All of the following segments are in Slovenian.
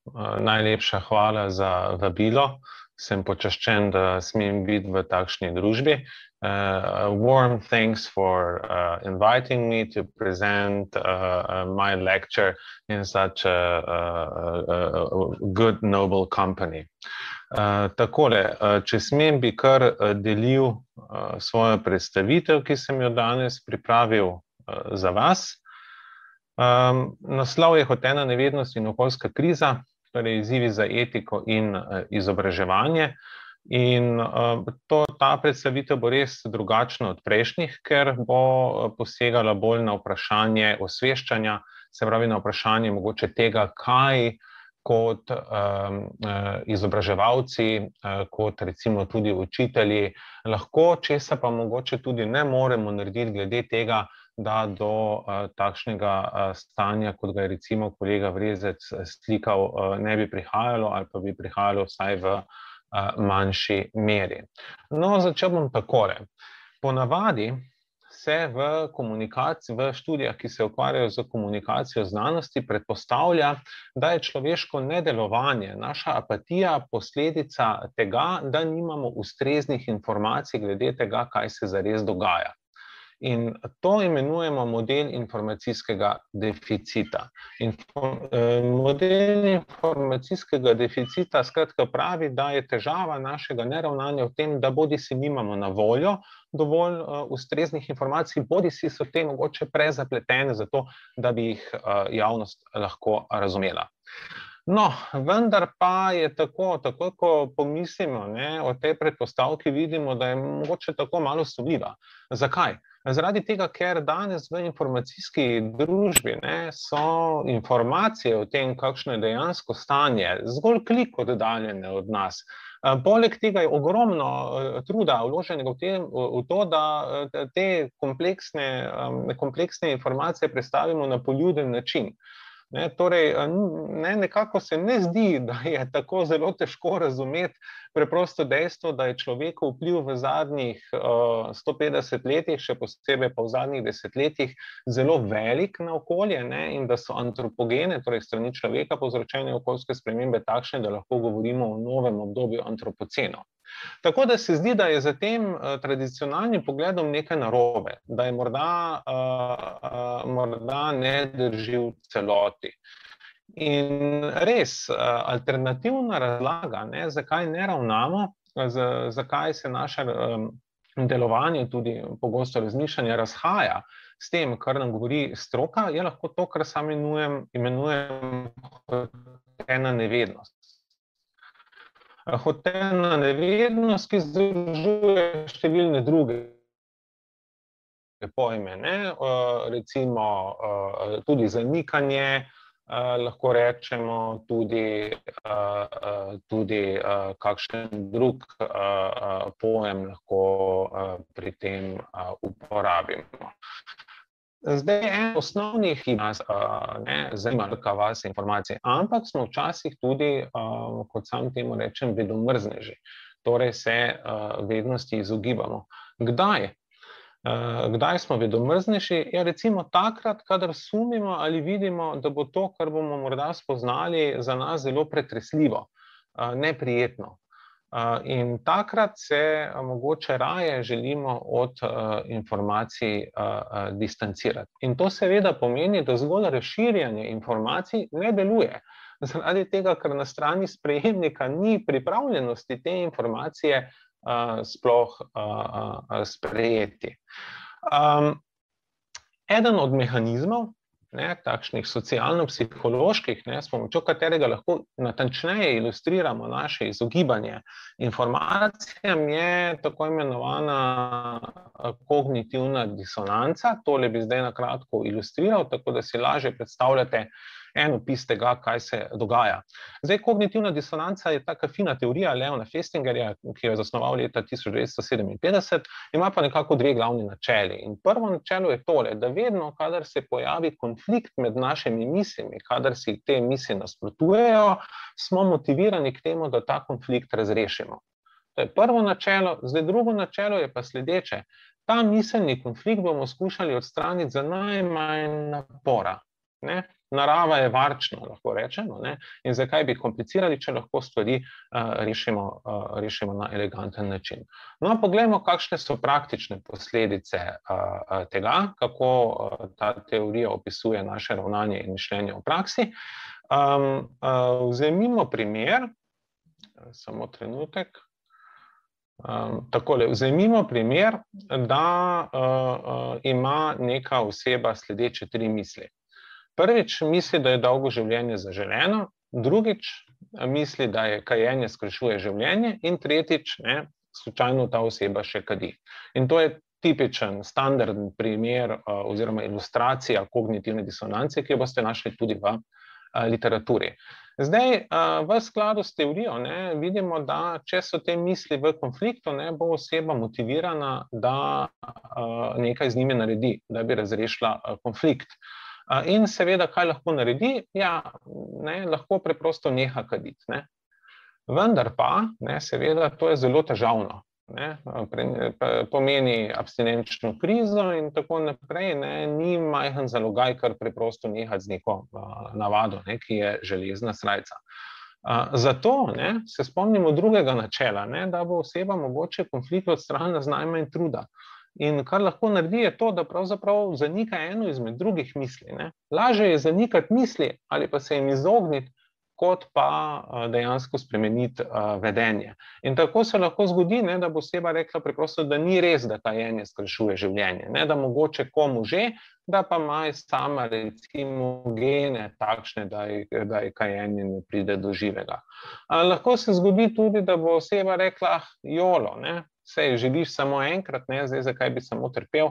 Najlepša hvala za vabilo. Sem počaščen, da smem biti v takšni družbi. Warm thanks for inviting me to present my lecture in such a good, noble company. Takole, če smem, bi kar delil svojo predstavitev, ki sem jo danes pripravil za vas. Naslov je Hotena nevednost in okoljska kriza, torej izzivi za etiko in izobraževanje. In ta predstavitev bo res drugačna od prejšnjih, ker bo posegala bolj na vprašanje osveščanja, se pravi na vprašanje mogoče tega, kaj kot izobraževalci, kot recimo tudi učitelji, lahko, česa pa mogoče tudi ne moremo narediti glede tega, da do takšnega stanja, kot ga je recimo kolega Vrezec slikal, ne bi prihajalo ali pa bi prihajalo vsaj v manjši meri. No, začel bom takole. Ponavadi se v študijah, ki se ukvarjajo z komunikacijo znanosti, predpostavlja, da je človeško nedelovanje, naša apatija posledica tega, da nimamo ustreznih informacij glede tega, kaj se zares dogaja. In to imenujemo model informacijskega deficita. Model informacijskega deficita skratka pravi, da je težava našega neravnanja v tem, da bodisi nimamo na voljo dovolj ustreznih informacij, bodisi so te mogoče prezapletene za to, da bi jih javnost lahko razumela. No, vendar pa je tako, ko pomislimo o tej predpostavki, vidimo, da je mogoče tako malo sumljiva. Zakaj? Zaradi tega, ker danes v informacijski družbi so informacije o tem, kakšno je dejansko stanje, zgolj klik oddaljene od nas. Poleg tega je ogromno truda vloženega v to, da te kompleksne informacije predstavimo na poljuden način. Torej, nekako se ne zdi, da je tako zelo težko razumeti preprosto dejstvo, da je človekov vpliv v zadnjih 150 letih, še posebej pa v zadnjih desetletjih, zelo velik na okolje in da so antropogene, torej strani človeka povzročene okoljske spremembe takšne, da lahko govorimo o novem obdobju antropocena. Tako da se zdi, da je za tem tradicionalnim pogledom nekaj narobe, da je morda ne drži v celoti. In res, alternativna razlaga, zakaj ne ravnamo, zakaj se naše delovanje, tudi pogosto razmišljanje, razhaja s tem, kar nam govori stroka, je lahko to, kar sam imenujem hotena nevednost. Hotena nevednost, ki združuje številne druge pojme, recimo tudi zanikanje, lahko rečemo tudi kakšen drug pojem lahko pri tem uporabimo. Zdaj, en osnovnih, ki nas zanima, kakšna vas informacija, ampak smo včasih tudi, kot sam temu rečem, vedomrzneži. Torej se vednosti izogibamo. Kdaj? Kdaj smo vedomrzneži? Ja, recimo takrat, kadar sumimo ali vidimo, da bo to, kar bomo morda spoznali, za nas zelo pretresljivo, neprijetno. In takrat se mogoče raje želimo od informacij distancirati. In to seveda pomeni, da zgolj razširjanje informacij ne deluje. Zaradi tega, ker na strani sprejemnika ni pripravljenosti te informacije sploh sprejeti. Eden od mehanizmov, takšnih socialno-psiholoških, s pomočjo katerega lahko natančneje ilustriramo naše izogibanje informacijam, je tako imenovana kognitivna disonanca. Tole bi zdaj na kratko ilustriral, tako da si lažje predstavljate en opis tega, kaj se dogaja. Zdaj, kognitivna disonanca je taka fina teorija Leona Festingerja, ki jo je zasnoval leta 1957, ima pa nekako dve glavni načeli. In prvo načelo je tole, da vedno, kadar se pojavi konflikt med našimi mislimi, kadar si te misli nasprotujejo, smo motivirani k temu, da ta konflikt razrešimo. To je prvo načelo. Zdaj, drugo načelo je pa sledeče. Ta miselni konflikt bomo skušali odstraniti za najmanj napora. narava je varčna, lahko rečemo, ne? In zakaj bi komplicirali, če lahko stvari rešimo na eleganten način. No, poglejmo, kakšne so praktične posledice tega, kako ta teorija opisuje naše ravnanje in mišljenje v praksi. Vzemimo primer, samo trenutek. Takole, vzemimo primer, da ima neka oseba sledeče 3 misli. Prvič misli, da je dolgo življenje zaželeno, drugič misli, da je kajenje skrajšuje življenje in tretjič, slučajno ta oseba še kadi. In to je tipičen, standarden primer oziroma ilustracija kognitivne disonance, ki jo boste našli tudi v literaturi. Zdaj, v skladu s teorijo vidimo, da če so te misli v konfliktu, bo oseba motivirana, da nekaj z njimi naredi, da bi razrešila konflikt. In seveda, kaj lahko naredi? Ja, lahko preprosto neha kaditi. Vendar pa, seveda, to je zelo težavno. Pomeni abstinenčno krizo in tako naprej, ni majhen zalogaj, kar preprosto nehati z neko navado, ki je železna srajca. Zato se spomnimo drugega načela, da bo oseba mogoče konflikt odstranila z najmanj truda. In kar lahko naredi je to, da pravzaprav zanika eno izmed drugih misli. Lažje je zanikati misli ali pa se jim izogniti, kot pa dejansko spremeniti vedenje. In tako se lahko zgodi, da bo oseba rekla preprosto, da ni res, da kajenje skrajšuje življenje, da mogoče komu že, da pa ima sama recimo gene takšne, da je kajenje ne pride do živega. Lahko se zgodi tudi, da bo oseba rekla, jolo, saj živiš samo enkrat, zdaj zakaj bi samo trpel,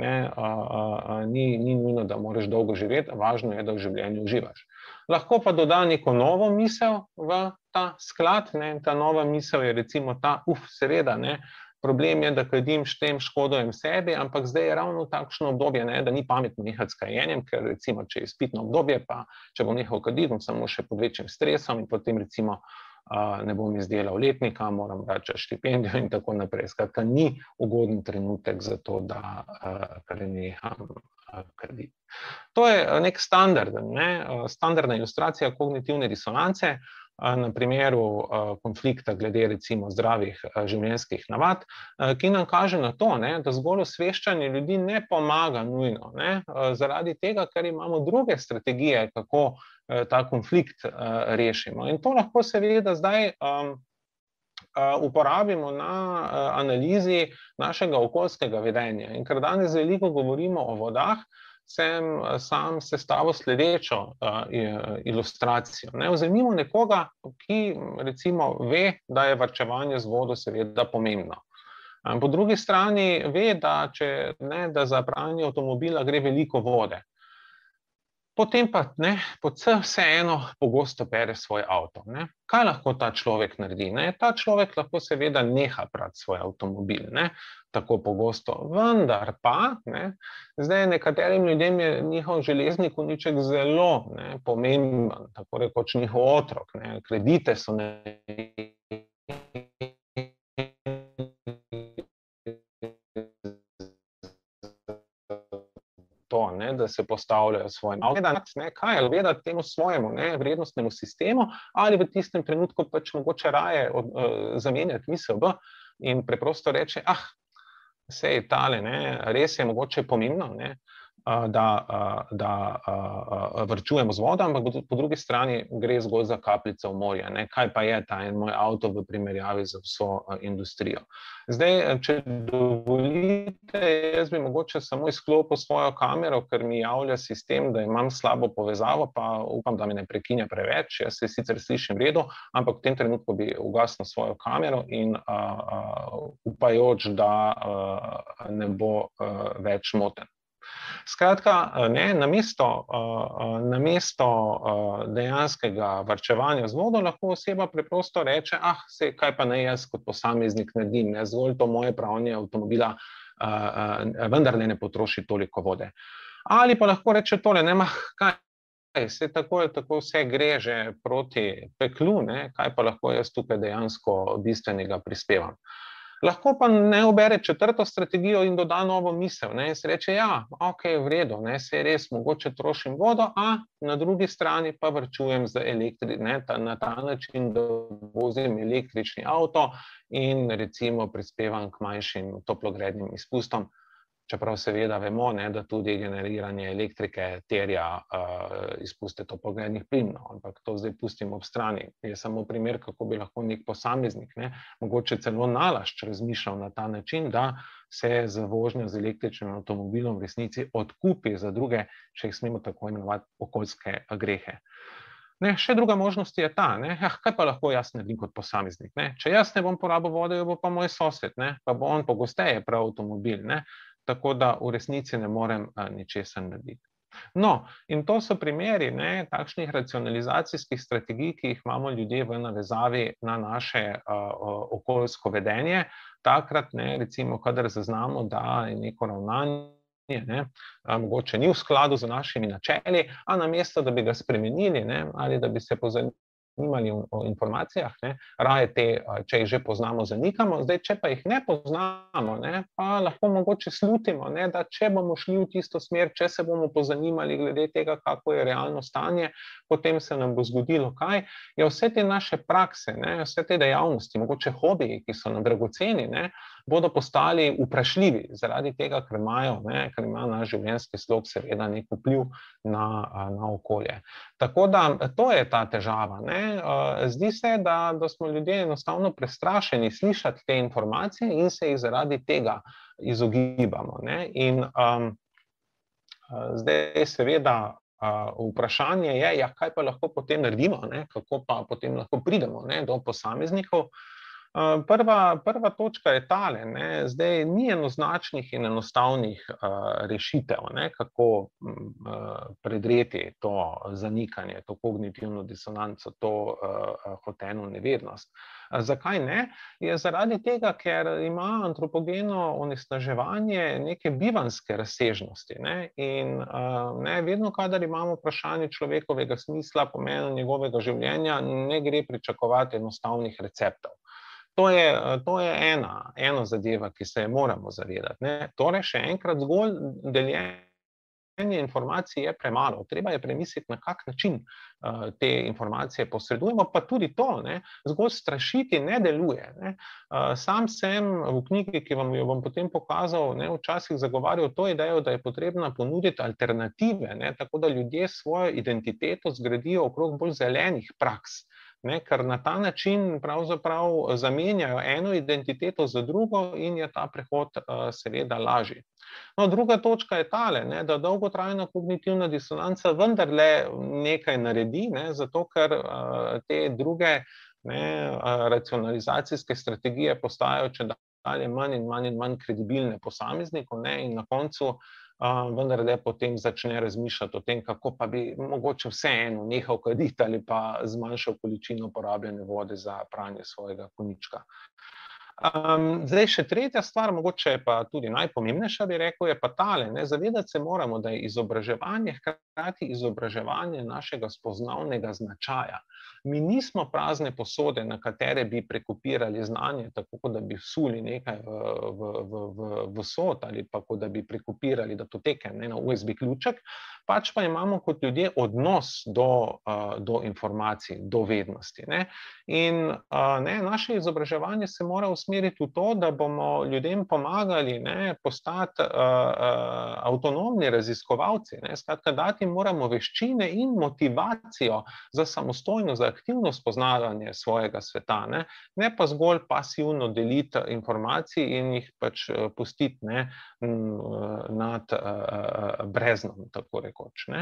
ni nujno, da moraš dolgo živeti, važno je, da v življenju uživaš. Lahko pa doda neko novo misel v ta sklad, ta nova misel je recimo ta, seveda, problem je, da kadim, štem, škodujem sebi, ampak zdaj je ravno takšno obdobje, da ni pametno nehati s kajenjem, ker recimo, če je izpitno obdobje, pa če bom nehal kaditi, bom samo še pod večjim stresom in potem recimo ne bom izdelal letnika, moram vračati štipendijo in tako naprej. Skratka, ni ugoden trenutek za to, da preneham kaditi. To je nek standardna ilustracija kognitivne disonance na primeru konflikta glede recimo zdravih življenjskih navad, ki nam kaže na to, da zgolj osveščanje ljudi ne pomaga nujno, zaradi tega, ker imamo druge strategije, kako ta konflikt rešimo. In to lahko seveda zdaj uporabimo na analizi našega okoljskega vedenja. In ker danes veliko govorimo o vodah, sem sam sestavil sledečo ilustracijo. Vzemimo nekoga, ki recimo ve, da je varčevanje z vodo seveda pomembno. Po drugi strani ve, da za pranje avtomobila gre veliko vode. Potem pa vseeno pogosto pere svoj avto. Kaj lahko ta človek naredi? Ta človek lahko seveda neha prati svoj avtomobil, tako pogosto. Vendar pa, zdaj nekaterim ljudem je njihov železni konjiček zelo pomemben, tako rekoč njihov otrok. Kredite so to, da se postavljajo svojim avtom. Kaj je vedeti temu svojemu vrednostnemu sistemu ali v tistem trenutku pač mogoče raje zamenjati misel in preprosto reče, sej tale, res je mogoče pomembno, da varčujemo z vodo, ampak po drugi strani gre zgolj za kapljico v morje. Kaj pa je ta moj avto v primerjavi z vso industrijo? Zdaj, če dovolite, jaz bi mogoče samo izklopil svojo kamero, ker mi javlja sistem, da imam slabo povezavo, pa upam, da me ne prekinja preveč. Jaz se sicer slišim v redu, ampak v tem trenutku bi ugasnil svojo kamero in upajoč, da ne bo več moten. Skratka, namesto dejanskega varčevanja z vodo lahko oseba preprosto reče, kaj pa ne jaz kot posameznik naredim, zgolj to moje pranje avtomobila vendarle ne potroši toliko vode. Ali pa lahko reče tole, se tako vse gre že proti peklu, kaj pa lahko jaz tukaj dejansko bistvenega prispevam. Lahko pa ne ubere četrto strategijo in doda novo misel, ne, in se reče, ja, ok, v redu, ne, se je res, mogoče trošim vodo, a na drugi strani pa varčujem z na ta način, da vozim električni avto in recimo prispevam k manjšim toplogrednim izpustom. Čeprav seveda vemo, ne, da tudi generiranje elektrike terja izpuste toplogrednih plinov, ampak to zdaj pustimo ob strani. Je samo primer, kako bi lahko nek posameznik, ne, mogoče celo nalašč razmišljal na ta način, da se z vožnjo z električnim avtomobilom v resnici odkupi za druge, če jih smemo tako imenovati, okoljske grehe. Ne, še druga možnost je ta, ne, kaj pa lahko jaz naredim kot posameznik, ne? Če jaz ne bom porabil vode, jo bo pa moj sosed, ne? Pa bo on pogosteje prav avtomobil, ne? Tako da v resnici ne morem ničesar narediti. No, in to so primeri, ne, takšnih racionalizacijskih strategij, ki jih imamo ljudje v navezavi na naše okoljsko vedenje. Takrat, ne, recimo, kadar zaznamo, da je neko ravnanje, ne, mogoče ni v skladu z našimi načeli, a namesto, da bi ga spremenili, ne, ali da bi se pozanimali o informacijah, ne, raje te, če jih že poznamo, zanikamo. Zdaj, če pa jih ne poznamo, ne, pa lahko mogoče slutimo, ne, da če bomo šli v tisto smer, če se bomo pozanimali glede tega, kako je realno stanje, potem se nam bo zgodilo kaj. Ja, vse te naše prakse, ne, vse te dejavnosti, mogoče hobiji, ki so nam dragoceni, ne, bodo postali vprašljivi zaradi tega, ker ima naš življenjski slog seveda nek vpliv na okolje. Tako da to je ta težava, ne. Zdi se, da smo ljudje enostavno prestrašeni slišati te informacije in se jih zaradi tega izogibamo, ne. In zdaj seveda vprašanje je, ja, kaj pa lahko potem naredimo, ne, kako pa potem lahko pridemo, ne, do posameznikov. Prva točka je tale, ne, zdaj ni enoznačnih in enostavnih rešitev, ne, kako predreti to zanikanje, to kognitivno disonanco, to hoteno nevednost. Zakaj ne? Je zaradi tega, ker ima antropogeno onesnaževanje neke bivanjske razsežnosti, ne, in ne, vedno, kadar imamo vprašanje človekovega smisla, pomena njegovega življenja, ne gre pričakovati enostavnih receptov. To je ena zadeva, ki se je moramo zavedati, ne. Torej, še enkrat, zgolj deljenje informacij je premalo. Treba je premisliti, na kak način te informacije posredujemo, pa tudi to, ne, zgolj strašiti ne deluje, ne. Sam sem v knjigi, ki vam jo bom potem pokazal, ne, včasih zagovarjal to idejo, da je potrebno ponuditi alternative, ne, tako da ljudje svojo identiteto zgradijo okrog bolj zelenih praks. Ne, ker na ta način pravzaprav zamenjajo eno identiteto za drugo in je ta prehod seveda lažji. No, druga točka je tale, ne, da dolgotrajna kognitivna disonanca vendarle nekaj naredi, ne, zato ker te druge, ne, racionalizacijske strategije postajajo čedalje manj in manj kredibilne posameznikov, ne, in na koncu vendarle potem začne razmišljati o tem, kako pa bi mogoče vseeno nehal kaditi ali pa zmanjšal količino porabljene vode za pranje svojega konjička. Zdaj še tretja stvar, mogoče pa tudi najpomembnejša, bi rekel, je pa tale, ne, zavedati se moramo, da je izobraževanje hkrati izobraževanje našega spoznavnega značaja. Mi nismo prazne posode, na katere bi prekopirali znanje, tako da bi vsuli nekaj v sod ali pa kot da bi prekopirali datoteke, ne, na USB ključek, pač pa imamo kot ljudje odnos do informacij, do vednosti, ne. In ne, naše izobraževanje se mora usmeriti v to, da bomo ljudem pomagali, ne, postati avtonomni raziskovalci, ne. Skratka, dati moramo veščine in motivacijo za samostojno, za aktivno spoznavanje svojega sveta, ne, ne pa zgolj pasivno deliti informacij in jih pač pustiti, ne, nad breznom, tako rekoč, ne.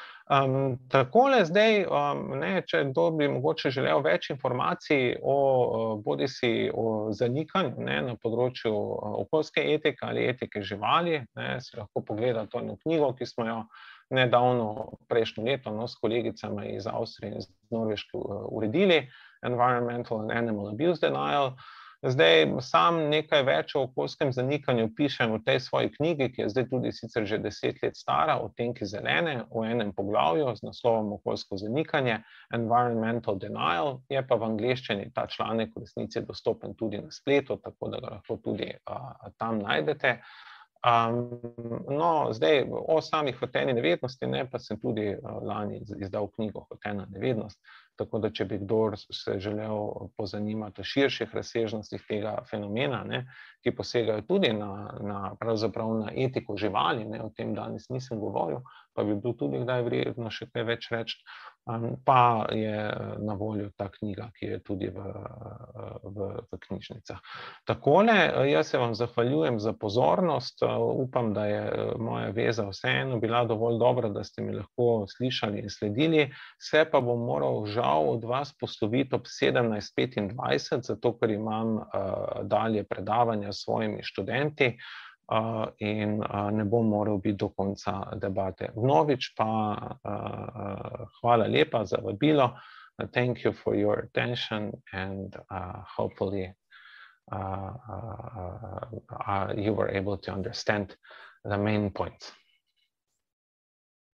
Takole zdaj, ne, če kdo bi mogoče želel več informacij bodisi o zanikanju, ne, na področju okoljske etike ali etike živali, ne, si lahko pogleda to eno knjigo, ki smo jo nedavno, prejšnje leto, no, s kolegicami iz Avstrije in iz Norveške uredili, Environmental and Animal Abuse Denial. Zdaj, sam nekaj več o okoljskem zanikanju pišem v tej svoji knjigi, ki je zdaj tudi sicer že 10 let stara, Odtenki zelene, v enem poglavju z naslovom Okoljsko zanikanje, Environmental Denial, je pa v angleščini ta članek v resnici dostopen tudi na spletu, tako da ga lahko tudi tam najdete. No, zdaj o samih hoteni nevednosti, pa sem tudi lani izdal knjigo Hotena nevednost, tako da če bi kdor se želel pozanimati o širših razsežnostih tega fenomena, ki posegajo tudi pravzaprav na etiko živali, o tem danes nisem govoril, pa bi bil tudi kdaj vredno še kaj več reči, pa je na voljo ta knjiga, ki je tudi v knjižnicah. Takole, jaz se vam zahvaljujem za pozornost, upam, da je moja veza vseeno bila dovolj dobra, da ste mi lahko slišali in sledili, se pa bom moral žal od vas posloviti ob 17:25, zato ker imam dalje predavanja s svojimi študenti, in ne bom moral biti do konca debate. Vnovič pa hvala lepa za vabilo. Thank you for your attention and hopefully you were able to understand the main points.